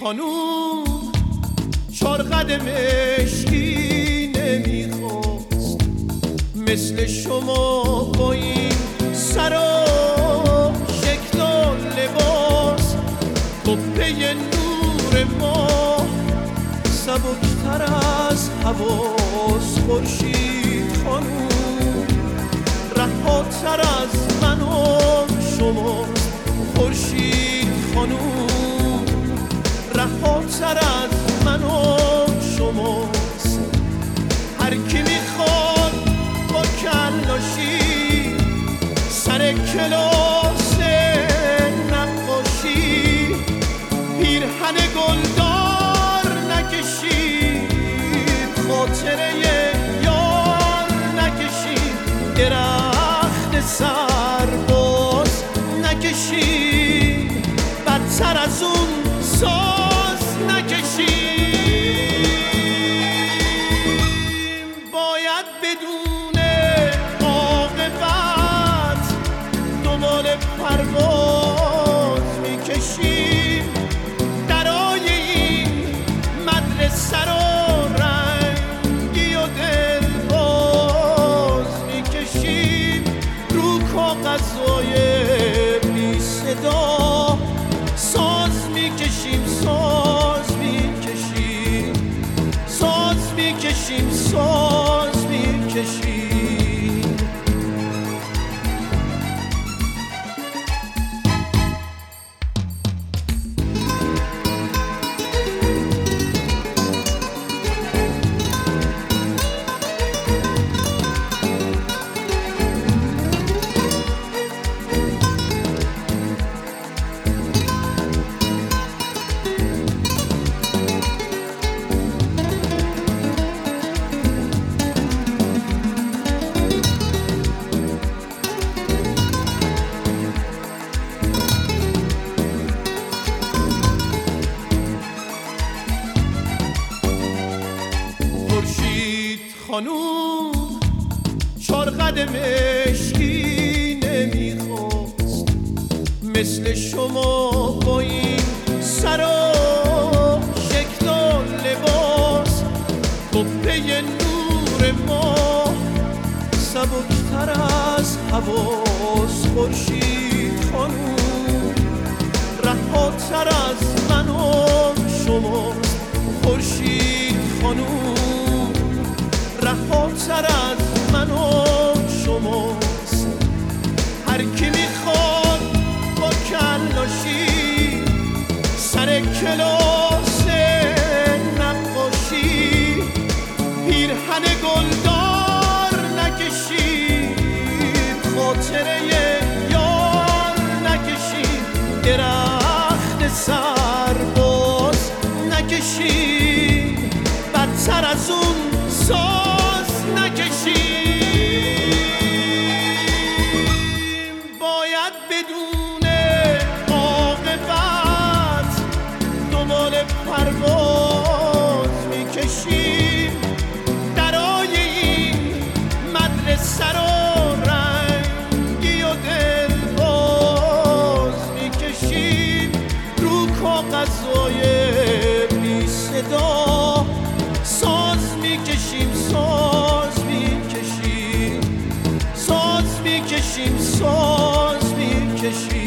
خانوم 4 قدم مشکی نمیخواست مثل شما با این سر و شکل و لباس. قبه نور ما سبکتر از حواس. خورشید خانوم رهاتر از من و شما. خورشید خانوم رهاتر از من و شماست. هر کی میخواد با کلاشی سر کلاس نقاشی پیرهن گلدار نکشید، خاطره یار نکشید، درخت سرباز نکشید، بدتر از اون ساز نکشید. باید بدون عاقبت دنبال پرواز میکشیم. درای این مدرسه رو رنگی و دلباز میکشیم. رو کاغذهای بی صدا ساز میکشیم، ساز میکشیم، ساز میکشیم، ساز میکشیم. خورشید خانوم 4 قدم مشکی نمیخواست مثل شما با این سر و شکل و لباس. قبه نور ما سبکتر از حواس. خورشید خانوم رهاتر از من و شما. خورشید خانوم رهاتر از من و شماست. هر کی میخواد با کلاشی سر کلاس نقاشی پیرهن گلدار نکشید، خاطره یار نکشید، درخت سرباز نکشید، بدتر از اون ساز نکشید. باید بدون عاقبت دنبال پرواز میکشیم. درای این مدرسه رو رنگی و دلباز میکشیم. رو کاغذهای بی صدا ساز میکشیم، ساز میکشیم، ساز میکشیم، ساز میکشیم.